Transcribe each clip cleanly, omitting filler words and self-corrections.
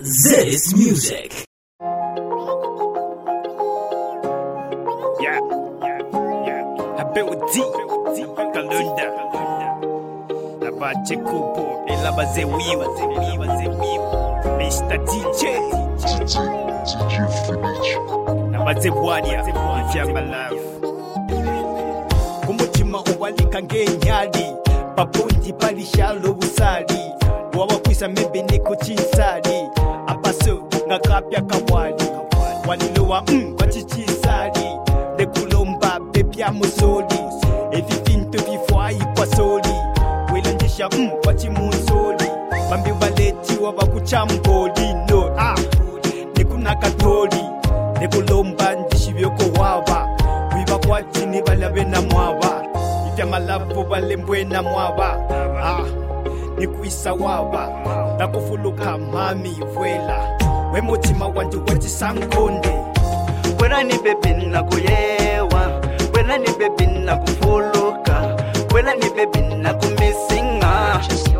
This music. Yeah. I bet with D. Kalunda. Nabache kupo. Elabaze wiwa. Mr. DJ. Nabaze bwania. Ifyama love. Kumutima uwalika ngenyali. Papunji palishalo busali. Wawakwisa mebe niko chisali. Apaso ngakapya kawali. Walilowa kwa chichisali. Dekulomba bebya musoli. Evifinto vifwai kwa soli. Welandisha kwa chimusoli. Bambi waleti wabakuchamboli. No nikuna katoli. Dekulomba ndishivyoko wawa. Wiba kwa chini balabe na mwawa. Ifya malafu balembwe na mwawa. Nikuisa wawa. Nakufuluka mami vwela. We mutima wanju wachisankonde. Wena ni baby nakuyewa. Wena ni baby nakufuluka. Wena ni baby nakumisinga.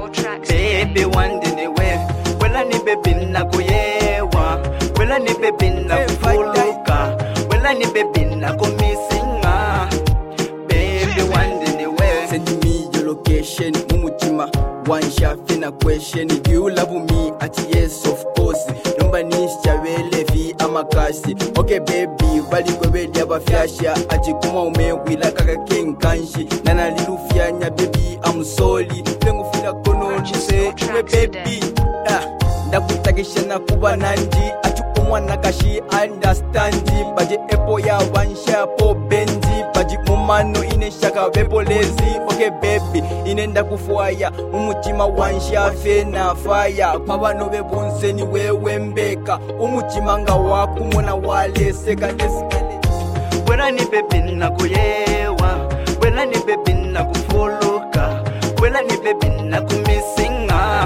Baby wandini we. Wena ni baby nakuyewa. Wena ni baby nakufuluka. Wena ni baby nakumisinga. Baby wandini we. Send me your location, mumutima. One shot in a question. Do you love me? At yes, of course. Number niche chavele vi amakasi. Okay baby, bali kwebeli abafyasha. Achi kuma ume wila kaka king kanshi. Nana lilufya nya baby, I'm sorry. Tengu fila kono chise uwe baby. Ndakutakisha na kuba nanji. Achu umwana kashi understandi. Baje epo ya wansha po benji. Baji mumano ine shaka bebo lezi. Okay baby, inenda kufuaya. Umutima wansha fe na fire. Kwabano bebonse ni wewe mbeka. Umutima nga wakumona wale seka desikele. Wena ni baby nakuyewa. Wena ni baby nakufuluka. Wena ni baby nakumisinga.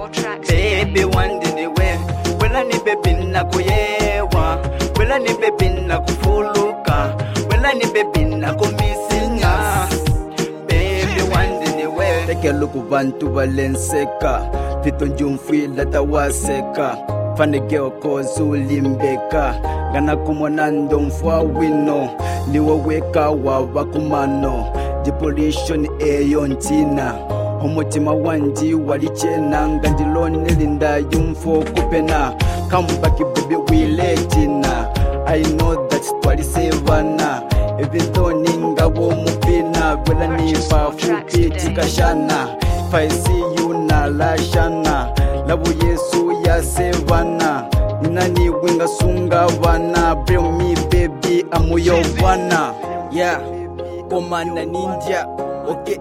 Baby wandini we. Wena ni baby nakuyewa. Wena ni baby nakufuluka. Wena ni baby nakumisinga. Baby wandini we. Take a look bantu balenseka. Pito njumfwi lata waseka. Fane geo kozu limbeka. Gana kumonando mfwa wino. Liwa weka wa wakumano. Depolation eyontina. Umutima wanji walichena. Ngandilone linda yumfo kupena. Come back baby wiletina. I know that twali sevana. Even though ninga wo mupina. Wela nifa fupi tikashana. If I see you na lashana. Labu Yesu ya sevana. Nani winga sunga wana. Bring me baby amuyo wana. Yeah, komanda ninja. Okay,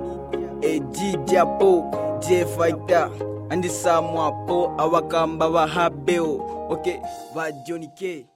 Ejija po J fighter. Andi samwa po awakamba wa habeo. Okay, va Johnny K.